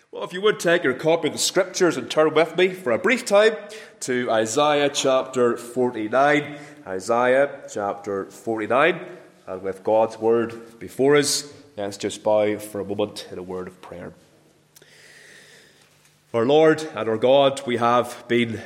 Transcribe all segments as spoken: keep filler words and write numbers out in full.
Well, if you would take your copy of the Scriptures and turn with me for a brief time to Isaiah chapter forty-nine. Isaiah chapter forty-nine. And with God's Word before us, let's just bow for a moment in a word of prayer. Our Lord and our God, we have been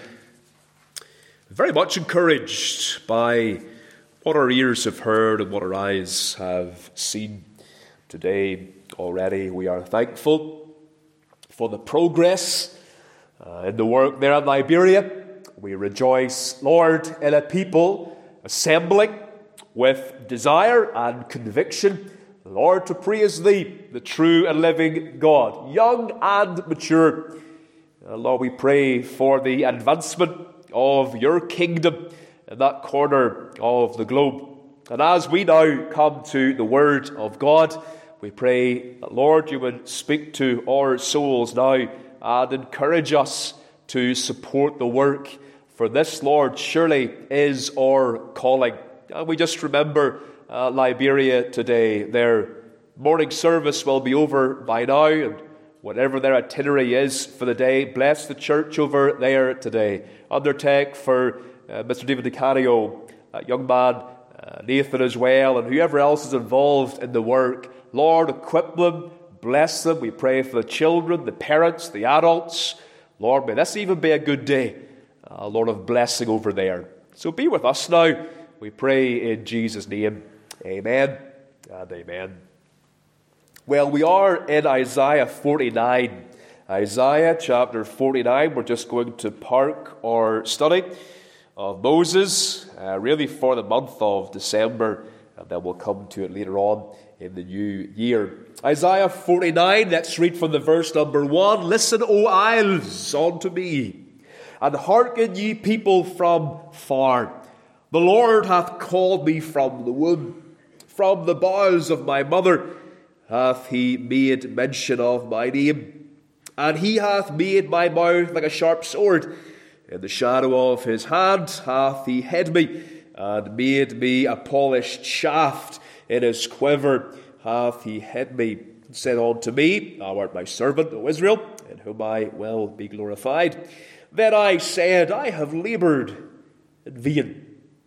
very much encouraged by what our ears have heard and what our eyes have seen today already. We are thankful for the progress uh, in the work there in Liberia. We rejoice, Lord, in a people assembling with desire and conviction, Lord, to praise Thee, the true and living God, young and mature. Uh, Lord, we pray for the advancement of Your kingdom in that corner of the globe. And as we now come to the Word of God, we pray that, Lord, You would speak to our souls now and encourage us to support the work. For this, Lord, surely is our calling. And we just remember uh, Liberia today. Their morning service will be over by now, and whatever their itinerary is for the day, bless the church over there today. Undertake for uh, Mister David DiCario, that young man, uh, Nathan as well, and whoever else is involved in the work. Lord, equip them, bless them. We pray for the children, the parents, the adults. Lord, may this even be a good day, uh, Lord, of blessing over there. So be with us now, we pray in Jesus' name. Amen and amen. Well, we are in Isaiah forty-nine. Isaiah chapter forty-nine. We're just going to park our study of Moses, uh, really for the month of December, and then we'll come to it later on in the new year. Isaiah forty-nine, let's read from the verse number one. Listen, O isles, unto me, and hearken ye people from far. The Lord hath called me from the womb, from the bowels of my mother hath He made mention of my name. And He hath made my mouth like a sharp sword. In the shadow of His hand hath He hid me, and made me a polished shaft. In His quiver hath He hid me, and said unto me, Thou art my servant, O Israel, in whom I will be glorified. Then I said, I have laboured in vain.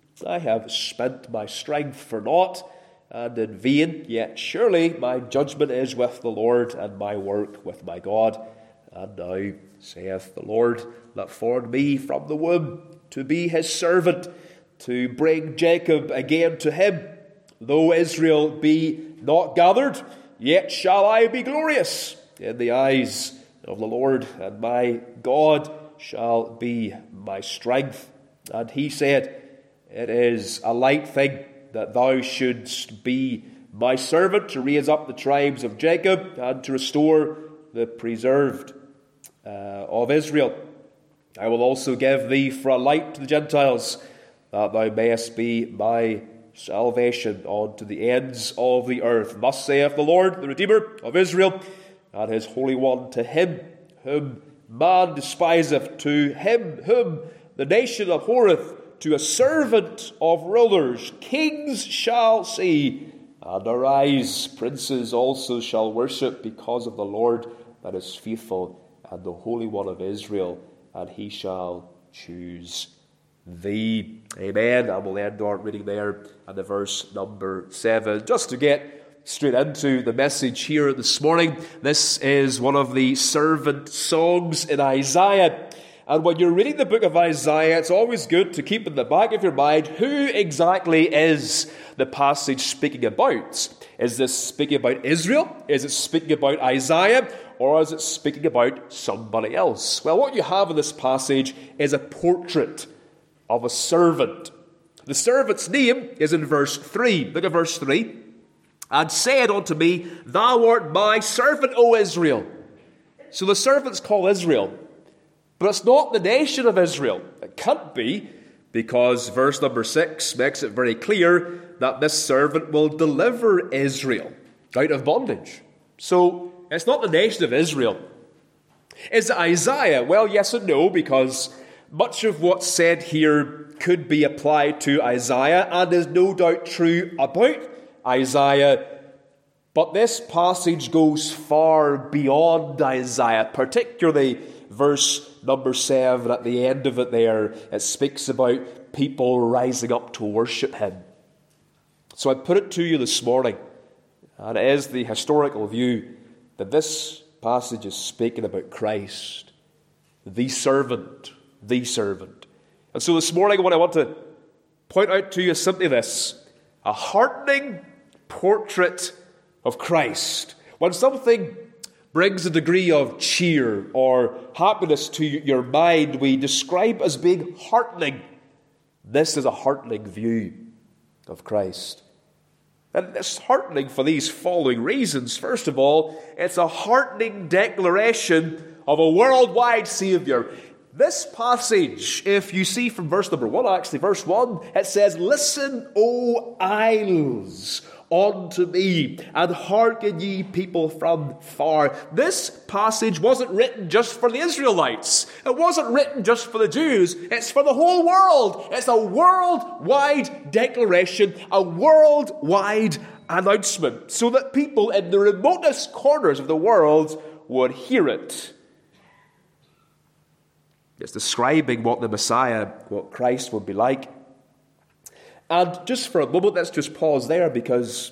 I have spent my strength for naught, and in vain. Yet surely my judgment is with the Lord, and my work with my God. And now, saith the Lord, that formed me from the womb, to be His servant, to bring Jacob again to Him. Though Israel be not gathered, yet shall I be glorious in the eyes of the Lord, and my God shall be my strength. And He said, It is a light thing that thou shouldst be my servant, to raise up the tribes of Jacob, and to restore the preserved uh, of Israel. I will also give thee for a light to the Gentiles, that thou mayest be my salvation unto the ends of the earth. Thus saith the Lord, the Redeemer of Israel, and His Holy One, to him whom man despiseth, to him whom the nation abhorreth, to a servant of rulers, kings shall see and arise. Princes also shall worship, because of the Lord that is faithful, and the Holy One of Israel, and He shall choose thee. Amen. And we'll end our reading there at the verse number seven. Just to get straight into the message here this morning, this is one of the servant songs in Isaiah. And when you're reading the book of Isaiah, it's always good to keep in the back of your mind, who exactly is the passage speaking about? Is this speaking about Israel? Is it speaking about Isaiah? Or is it speaking about somebody else? Well, what you have in this passage is a portrait of a servant. The servant's name is in verse three. Look at verse three. And said unto me, Thou art my servant, O Israel. So the servant's called Israel. But it's not the nation of Israel. It can't be, because verse number six makes it very clear that this servant will deliver Israel out of bondage. So it's not the nation of Israel. Is it Isaiah? Well, yes and no, because much of what's said here could be applied to Isaiah and is no doubt true about Isaiah. But this passage goes far beyond Isaiah, particularly verse number seven at the end of it there. It speaks about people rising up to worship him. So I put it to you this morning, and it is the historical view, that this passage is speaking about Christ, the servant, the servant. And so this morning what I want to point out to you is simply this: a heartening portrait of Christ. When something brings a degree of cheer or happiness to your mind, we describe as being heartening. This is a heartening view of Christ. And it's heartening for these following reasons. First of all, it's a heartening declaration of a worldwide Saviour. This passage, if you see from verse number one, actually, verse one, it says, "Listen, O isles, unto me, and hearken ye people from far." This passage wasn't written just for the Israelites. It wasn't written just for the Jews. It's for the whole world. It's a worldwide declaration, a worldwide announcement, so that people in the remotest corners of the world would hear it. It's describing what the Messiah, what Christ would be like. And just for a moment, let's just pause there, because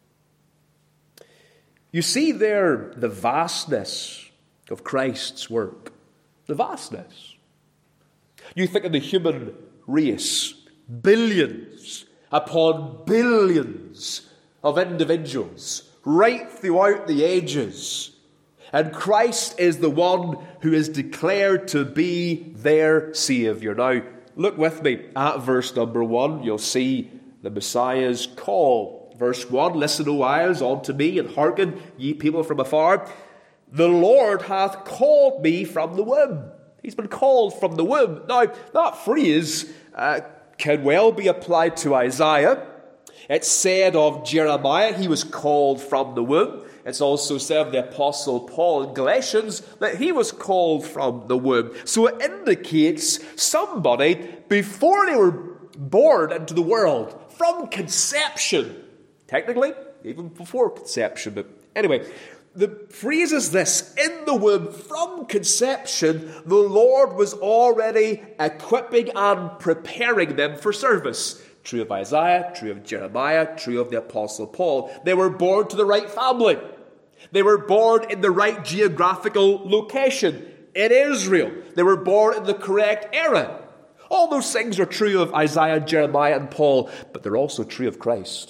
you see there the vastness of Christ's work. The vastness. You think of the human race, billions upon billions of individuals, right throughout the ages. And Christ is the one who is declared to be their Saviour. Now, look with me at verse number one. You'll see the Messiah's call. Verse one, "Listen, O isles, unto me, and hearken, ye people from afar. The Lord hath called me from the womb." He's been called from the womb. Now, that phrase uh, can well be applied to Isaiah. It's said of Jeremiah, he was called from the womb. It's also said of the Apostle Paul in Galatians that he was called from the womb. So it indicates somebody before they were born into the world, from conception. Technically, even before conception. But anyway, the phrase is this: in the womb, from conception, the Lord was already equipping and preparing them for service. True of Isaiah, true of Jeremiah, true of the Apostle Paul. They were born to the right family. They were born in the right geographical location, in Israel. They were born in the correct era. All those things are true of Isaiah, Jeremiah, and Paul, but they're also true of Christ.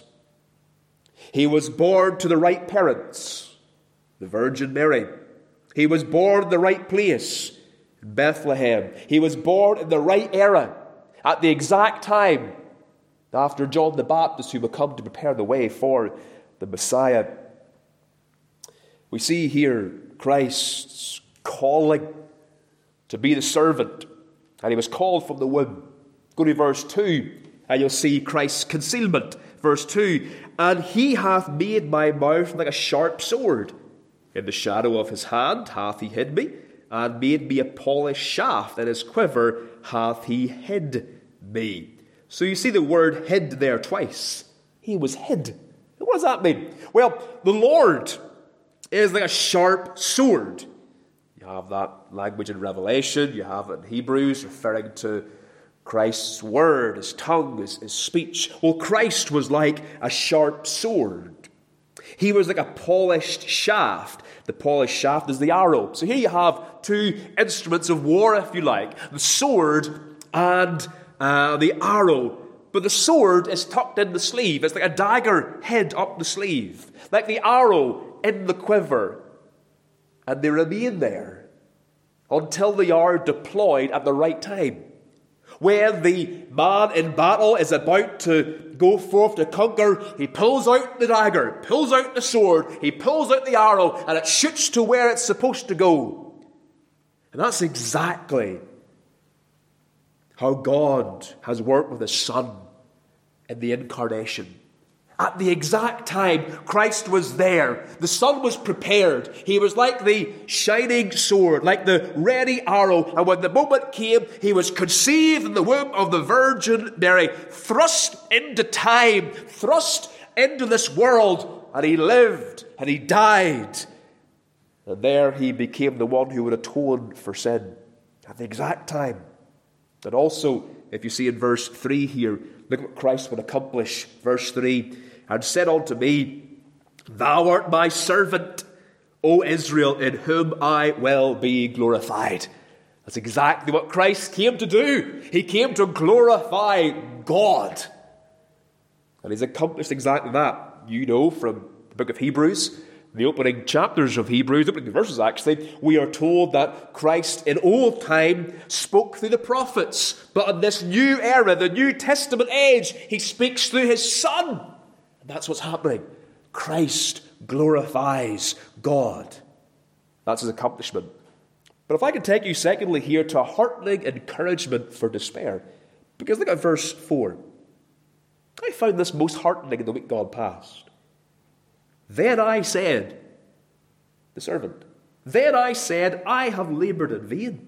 He was born to the right parents, the Virgin Mary. He was born in the right place, Bethlehem. He was born in the right era, at the exact time, after John the Baptist, who will come to prepare the way for the Messiah. We see here Christ's calling to be the servant, and he was called from the womb. Go to verse two, and you'll see Christ's concealment. Verse two, "And he hath made my mouth like a sharp sword. In the shadow of his hand hath he hid me, and made me a polished shaft. In his quiver hath he hid me." So you see the word hid there twice. He was hid. What does that mean? Well, the Lord is like a sharp sword. You have that language in Revelation. You have it in Hebrews, referring to Christ's word, his tongue, his, his speech. Well, Christ was like a sharp sword. He was like a polished shaft. The polished shaft is the arrow. So here you have two instruments of war, if you like. The sword and uh, the arrow. But the sword is tucked in the sleeve. It's like a dagger head up the sleeve. Like the arrow in the quiver. And they remain there until they are deployed at the right time. When the man in battle is about to go forth to conquer, he pulls out the dagger, pulls out the sword, he pulls out the arrow, and it shoots to where it's supposed to go. And that's exactly how God has worked with his Son in the incarnation. At the exact time, Christ was there. The Son was prepared. He was like the shining sword, like the ready arrow. And when the moment came, he was conceived in the womb of the Virgin Mary, thrust into time, thrust into this world and he lived, and he died. And there he became the one who would atone for sin at the exact time. And also, if you see in verse three here, look what Christ would accomplish. Verse three, and said unto me, Thou art my servant, O Israel, in whom I will be glorified. That's exactly what Christ came to do. He came to glorify God. And he's accomplished exactly that. You know from the book of Hebrews, the opening chapters of Hebrews, the opening verses actually, we are told that Christ in old time spoke through the prophets. But in this new era, the New Testament age, he speaks through his Son. And that's what's happening. Christ glorifies God. That's his accomplishment. But if I could take you secondly here to a heartening encouragement for despair. Because look at verse four. I found this most heartening in the week gone past. Then I said, the servant, then I said, I have laboured in vain.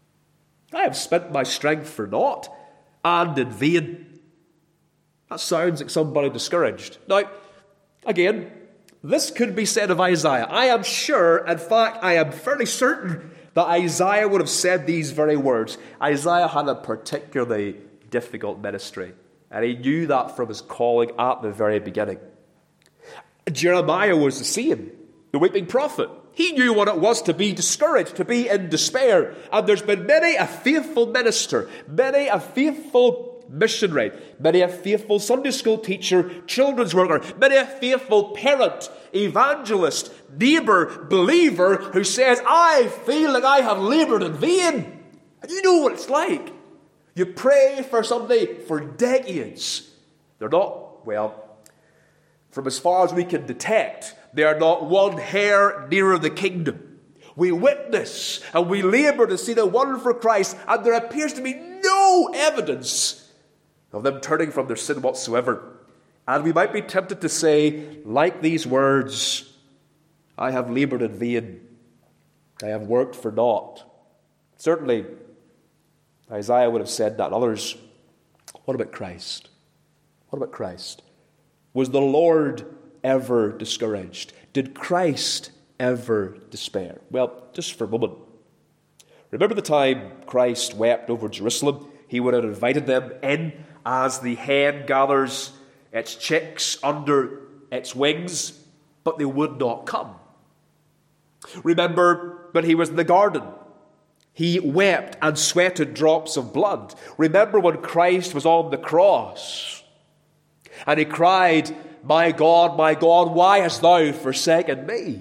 I have spent my strength for naught, and in vain. That sounds like somebody discouraged. Now, again, this could be said of Isaiah. I am sure, in fact, I am fairly certain that Isaiah would have said these very words. Isaiah had a particularly difficult ministry, and he knew that from his calling at the very beginning. Jeremiah was the same, the weeping prophet. He knew what it was to be discouraged, to be in despair. And there's been many a faithful minister, many a faithful missionary, many a faithful Sunday school teacher, children's worker, many a faithful parent, evangelist, neighbour, believer who says, I feel like I have laboured in vain. And you know what it's like. You pray for somebody for decades. They're not, well, from as far as we can detect, they are not one hair nearer the kingdom. We witness and we labour to see the one for Christ, and there appears to be no evidence of them turning from their sin whatsoever. And we might be tempted to say, like these words, I have laboured in vain. I have worked for naught. Certainly, Isaiah would have said that, and others. What about Christ? What about Christ? Was the Lord ever discouraged? Did Christ ever despair? Well, just for a moment. Remember the time Christ wept over Jerusalem? He would have invited them in as the hen gathers its chicks under its wings, but they would not come. Remember when he was in the garden? He wept and sweated drops of blood. Remember when Christ was on the cross? And he cried, My God, my God, why hast thou forsaken me?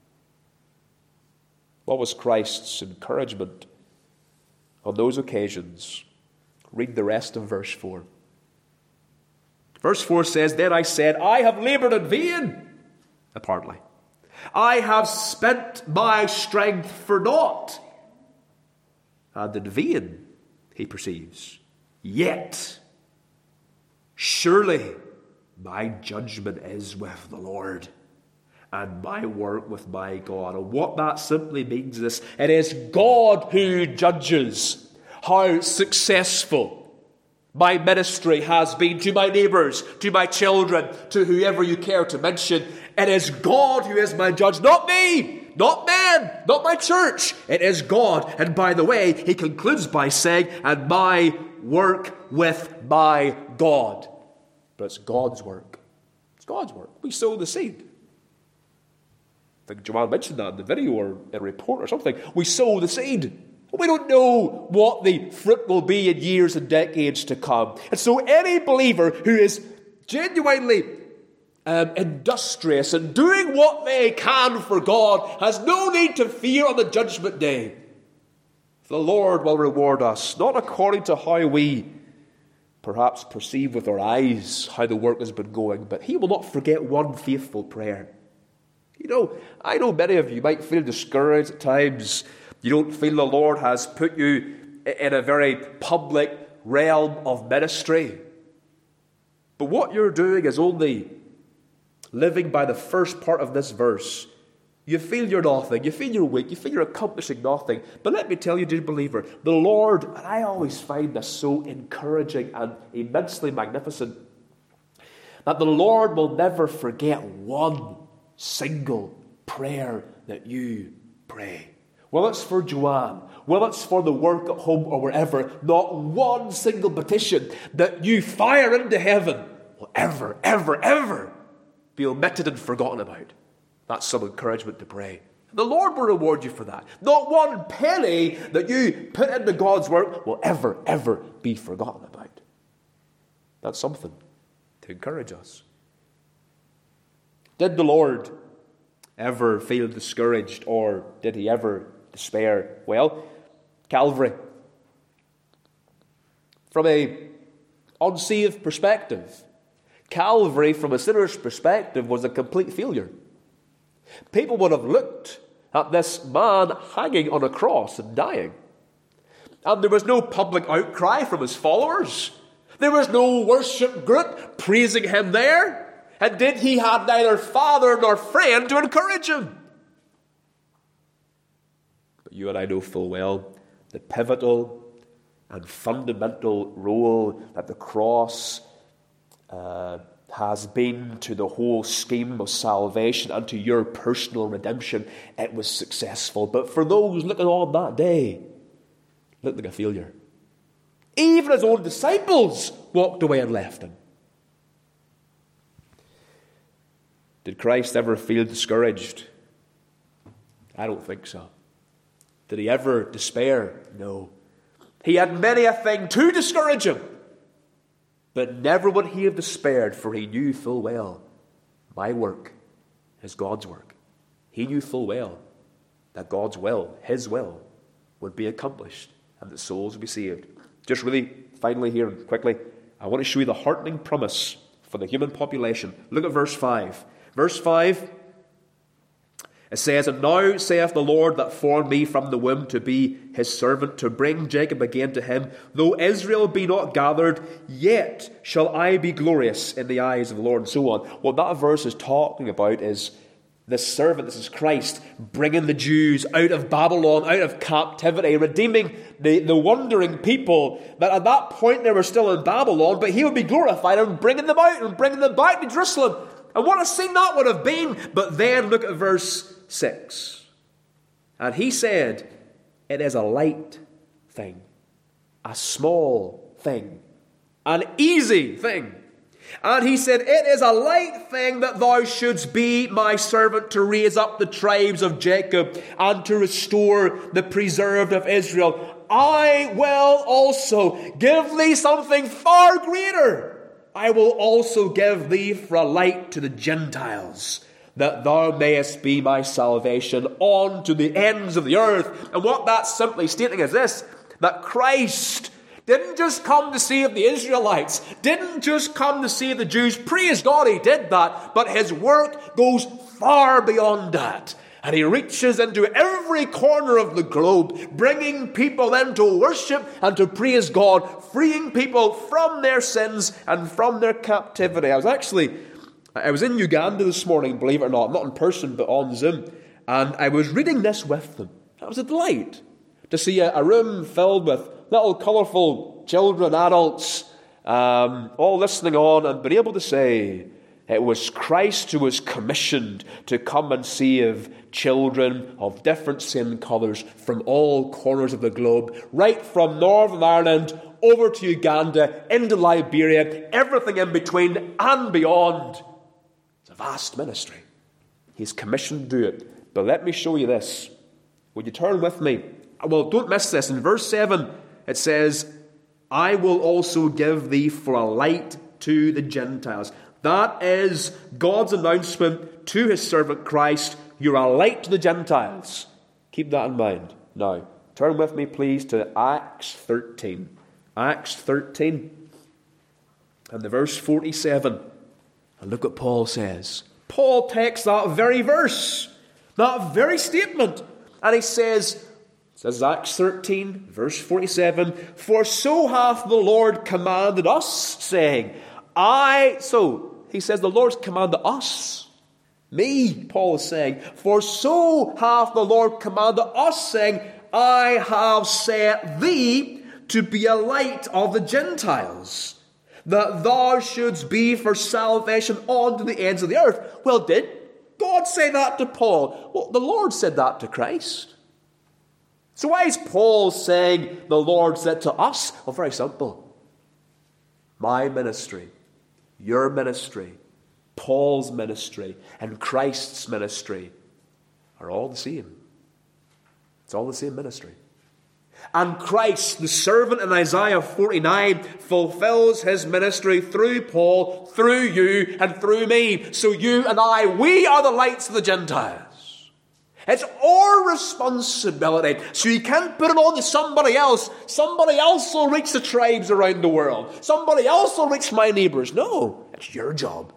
What was Christ's encouragement on those occasions? Read the rest of verse four. Verse four says, Then I said, I have laboured in vain, apparently. I have spent my strength for naught. And in vain, he perceives. Yet, surely my judgment is with the Lord, and my work with my God. And what that simply means is, it is God who judges how successful my ministry has been to my neighbours, to my children, to whoever you care to mention. It is God who is my judge, not me, not man, not my church. It is God. And by the way, he concludes by saying, and my work with my God. But it's God's work. It's God's work. We sow the seed. I think Joanne mentioned that in the video or in a report or something. We sow the seed. We don't know what the fruit will be in years and decades to come. And so any believer who is genuinely um, industrious and doing what they can for God has no need to fear on the judgment day. The Lord will reward us, not according to how we perhaps perceive with our eyes how the work has been going, but he will not forget one faithful prayer. You know, I know many of you might feel discouraged at times. You don't feel the Lord has put you in a very public realm of ministry. But what you're doing is only living by the first part of this verse. You feel you're nothing. You feel you're weak. You feel you're accomplishing nothing. But let me tell you, dear believer, the Lord, and I always find this so encouraging and immensely magnificent, that the Lord will never forget one single prayer that you pray. Well, it's for Joanne. Well, it's for the work at home or wherever. Not one single petition that you fire into heaven will ever, ever, ever be omitted and forgotten about. That's some encouragement to pray. The Lord will reward you for that. Not one penny that you put into God's work will ever, ever be forgotten about. That's something to encourage us. Did the Lord ever feel discouraged, or did he ever despair? Well, Calvary. From a unsaved perspective, Calvary, from a sinner's perspective, was a complete failure. People would have looked at this man hanging on a cross and dying. And there was no public outcry from his followers. There was no worship group praising him there. And did he have neither father nor friend to encourage him? But you and I know full well the pivotal and fundamental role that the cross uh, has been to the whole scheme of salvation and to your personal redemption. It was successful. But for those looking on that day, it looked like a failure. Even his own disciples walked away and left him. Did Christ ever feel discouraged? I don't think so. Did he ever despair? No. He had many a thing to discourage him. But never would he have despaired, for he knew full well my work is God's work. He knew full well that God's will, his will, would be accomplished and that souls would be saved. Just really, finally here, quickly, I want to show you the heartening promise for the human population. Look at verse five. Verse five, it says, "And now saith the Lord that formed me from the womb to be his servant, to bring Jacob again to him. Though Israel be not gathered, yet shall I be glorious in the eyes of the Lord," and so on. What that verse is talking about is this servant, this is Christ, bringing the Jews out of Babylon, out of captivity, redeeming the, the wandering people that at that point they were still in Babylon, but he would be glorified and bringing them out and bringing them back to Jerusalem. And what a scene that would have been. But then look at verse six. "And he said, it is a light thing, a small thing, an easy thing. And he said, it is a light thing that thou shouldst be my servant to raise up the tribes of Jacob and to restore the preserved of Israel. I will also give thee something far greater. I will also give thee for a light to the Gentiles, that thou mayest be my salvation on to the ends of the earth." And what that's simply stating is this, that Christ didn't just come to save the Israelites, didn't just come to save the Jews. Praise God, he did that, but his work goes far beyond that. And he reaches into every corner of the globe, bringing people in to worship and to praise God, freeing people from their sins and from their captivity. I was actually, I was in Uganda this morning, believe it or not, not in person, but on Zoom, and I was reading this with them. It was a delight to see a, a room filled with little colourful children, adults, um, all listening on and being able to say, it was Christ who was commissioned to come and save children of different skin colours from all corners of the globe, right from Northern Ireland over to Uganda, into Liberia, everything in between and beyond. It's a vast ministry. He's commissioned to do it. But let me show you this. Would you turn with me? Well, don't miss this. In verse seven, it says, "I will also give thee for a light to the Gentiles." That is God's announcement to his servant Christ. You're a light to the Gentiles. Keep that in mind. Now, turn with me, please, to Acts thirteen. Acts thirteen and the verse forty-seven. And look what Paul says. Paul takes that very verse, that very statement, and he says, says Acts thirteen, verse forty-seven, "For so hath the Lord commanded us, saying, I," so he says the Lord's commanded us, me, Paul is saying, "For so hath the Lord commanded us, saying, I have set thee to be a light of the Gentiles, that thou shouldst be for salvation unto the ends of the earth. Well, did God say that to Paul? Well, the Lord said that to Christ. So why is Paul saying the Lord said to us? Well, very simple. My ministry, your ministry, Paul's ministry, and Christ's ministry are all the same. It's all the same ministry. And Christ, the servant in Isaiah forty-nine, fulfills his ministry through Paul, through you, and through me. So you and I, we are the lights of the Gentiles. It's our responsibility. So you can't put it on to somebody else. Somebody else will reach the tribes around the world. Somebody else will reach my neighbours. No, it's your job.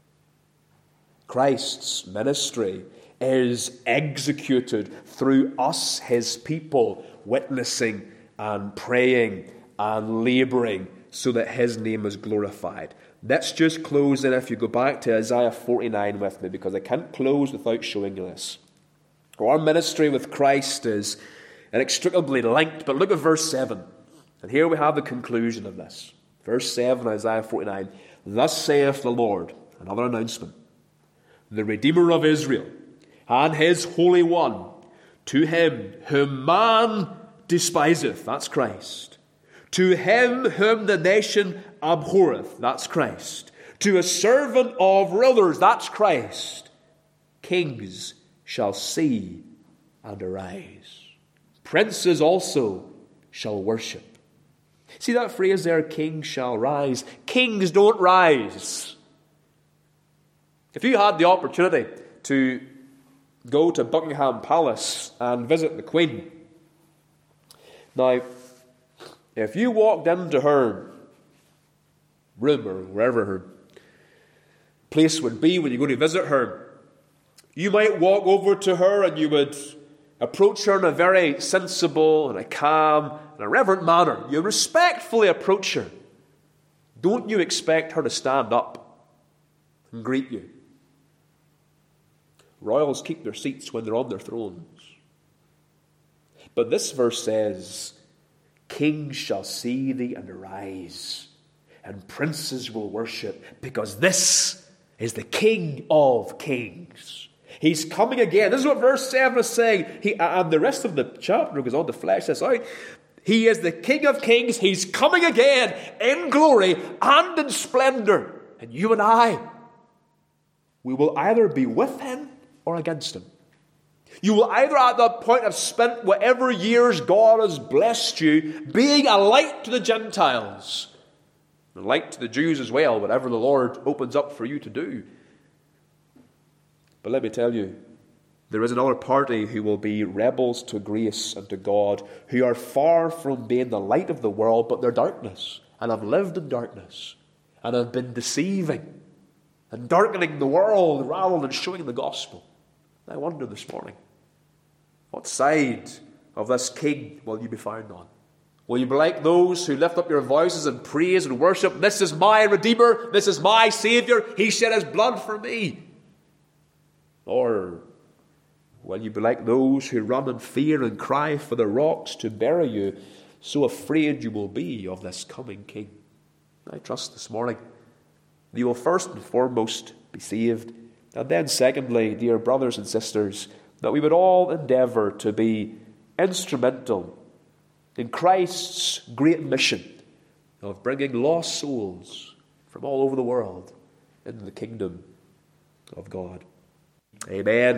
Christ's ministry is executed through us, his people, witnessing and praying and labouring so that his name is glorified. Let's just close in, if you go back to Isaiah forty-nine with me, because I can't close without showing you this. Our ministry with Christ is inextricably linked, but look at verse seven. And here we have the conclusion of this. Verse seven, Isaiah forty-nine. Thus saith the Lord, another announcement, the Redeemer of Israel, and his Holy One, to him whom man despiseth, that's Christ. To him whom the nation abhorreth, that's Christ. To a servant of rulers, that's Christ. Kings shall see and arise. Princes also shall worship. See that phrase there, kings shall rise? Kings don't rise. If you had the opportunity to go to Buckingham Palace and visit the Queen, now, if you walked into her room or wherever her place would be when you go to visit her, you might walk over to her and you would approach her in a very sensible and a calm and a reverent manner. You respectfully approach her. Don't you expect her to stand up and greet you? Royals keep their seats when they're on their thrones. But this verse says, kings shall see thee and arise, and princes will worship, because this is the King of kings. He's coming again. This is what verse seven is saying. He, and the rest of the chapter goes on to flesh this out. He is the King of kings. He's coming again in glory and in splendor. And you and I, we will either be with him or against him. You will either at that point have spent whatever years God has blessed you being a light to the Gentiles, a light to the Jews as well, whatever the Lord opens up for you to do. But let me tell you, there is another party who will be rebels to grace and to God, who are far from being the light of the world, but they're darkness, and have lived in darkness, and have been deceiving and darkening the world rather than showing the gospel. I wonder this morning, what side of this king will you be found on? Will you be like those who lift up your voices in praise and worship? This is my Redeemer, this is my Saviour, he shed his blood for me. Or will you be like those who run in fear and cry for the rocks to bury you, so afraid you will be of this coming king? I trust this morning you will first and foremost be saved. And then secondly, dear brothers and sisters, that we would all endeavour to be instrumental in Christ's great mission of bringing lost souls from all over the world into the kingdom of God. Amen.